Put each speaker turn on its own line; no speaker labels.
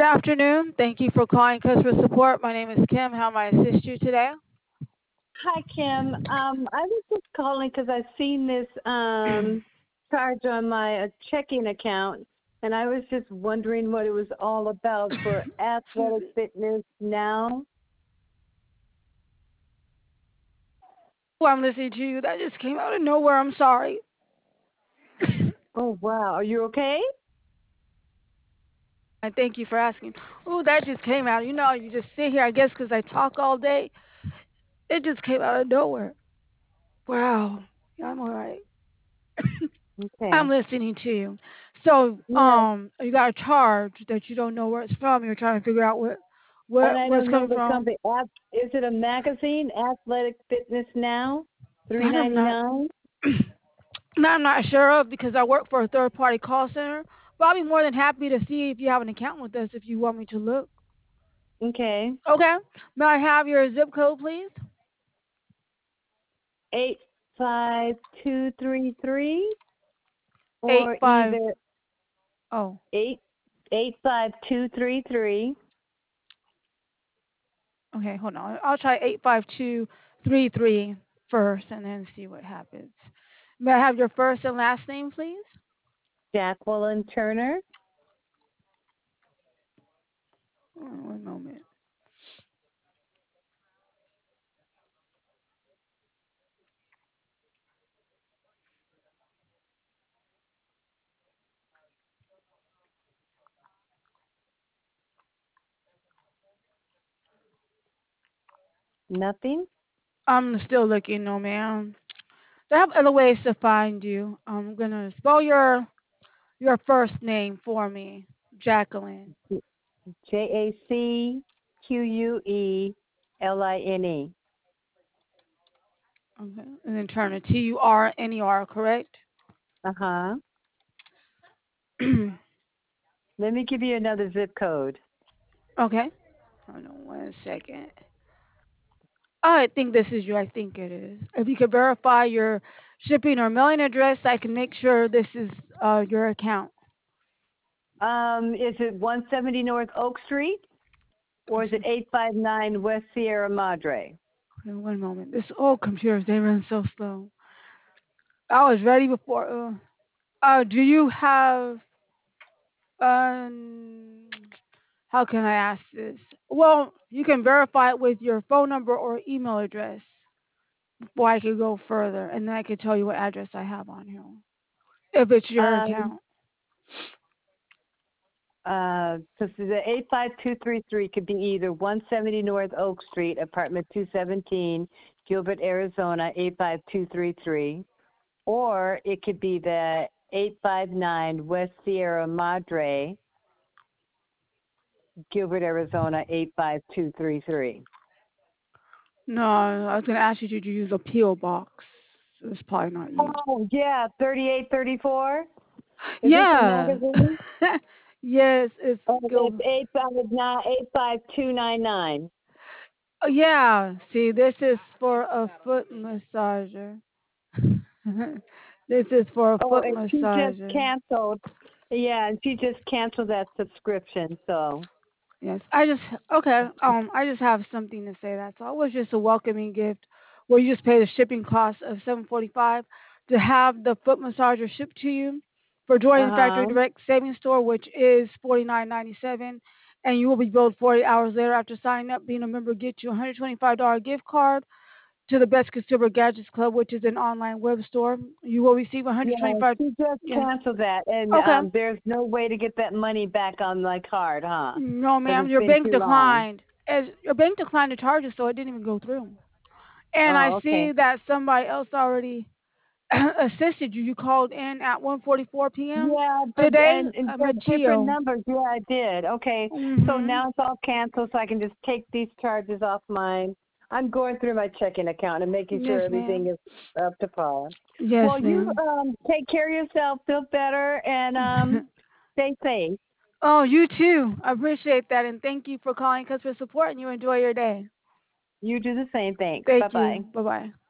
afternoon. Thank you for calling customer support. My name is Kim. How may I assist you today?
Hi, Kim. I was just calling because I've seen this charge on my checking account, and I was just wondering what it was all about for
Excuse
Athletic
me.
Fitness Now.
Oh, I'm listening to you. That just came out of nowhere. I'm sorry.
Oh, wow. Are you okay?
I thank you for asking. Oh, that just came out. You just sit here, I guess, because I talk all day. It just came out of nowhere. Wow. Yeah, I'm all right. I'm
Okay.
listening to you. So,
Yeah,
you got a charge that you don't know where it's from. You're trying to figure out
and I
what's
don't know
coming
the
from.
company. Is it a magazine, Athletic Fitness Now? Three
That I'm
ninety
not.
nine.
That I'm not sure of because I work for a third party call center. But I'll be more than happy to see if you have an account with us if you want me to look.
Okay.
Okay. May I have your zip code, please?
85233
Eight
or
five.
either
Oh,
85233.
okay. Hold on. I'll try 85233 first, and then see what happens. May I have your first and last name, please?
Jacqueline Turner.
One moment.
Nothing.
I'm still looking, no ma'am. They have other ways to find you. I'm gonna spell your first name for me, Jacqueline.
Jacqueline.
Okay, and then Turner, Turner, correct?
Uh huh.
Okay.
Let me give you another zip code.
Hold on one second. I think this is you. I think it is. If you could verify your shipping or mailing address, I can make sure this is your account.
Is it 170 North Oak Street or is it 859 West Sierra Madre?
Okay, one moment. This old computers they run so slow. I was ready before. Do you have um? How can I ask this? Well, you can verify it with your phone number or email address before I could go further, and then I could tell you what address I have on here. If it's your
Um,
account.
so the 85233 could be either 170 North Oak Street, apartment 217, Gilbert, Arizona 85233, or it could be the 859 West Sierra Madre, Gilbert, Arizona 85233.
No, I was gonna ask you to use a PO box. So it's probably not you.
Oh, yeah, 3834. Is this a
Yeah.
magazine?
Yes, it's
Oh, it's
Gil.
85299.
Oh, yeah. See, this is for a foot massager. This is for a
Oh,
foot
and she just
massager.
canceled. Yeah, and she just canceled that subscription. So,
Yes, I just have something to say. That's all. It was just a welcoming gift, where you just pay the shipping cost of $7.45 to have the foot massager shipped to you for joining the Factory
uh-huh.
Direct Savings Store, which is $49.97, and you will be billed 40 hours later after signing up. Being a member gets you a $125 gift card to the Best Consumer Gadgets Club, which is an online web store. You will receive
Yeah,
125.
she just
Yes.
canceled that, and
Okay.
there's no way to get that money back on my card, huh?
No,
Because
ma'am.
it's
Your
been
bank
too long.
declined. As your bank declined to charge us, so it didn't even go through. And I
Oh, okay.
see that somebody else already assisted you. You called in at 1:44 p.m.
Yeah, but
today,
and but different
Mateo.
numbers. Yeah, I did. Okay, so
Mhm.
now it's all canceled, so I can just take these charges off mine. I'm going through my checking account and making sure
Yes,
everything
ma'am.
is up to par.
Yes,
Well, you
ma'am.
take care of yourself, feel better, and stay safe.
Oh, you too. I appreciate that, and thank you for calling customer support. And you enjoy your day.
You do the same. Thanks. Bye
Thank
bye.
you. Bye bye.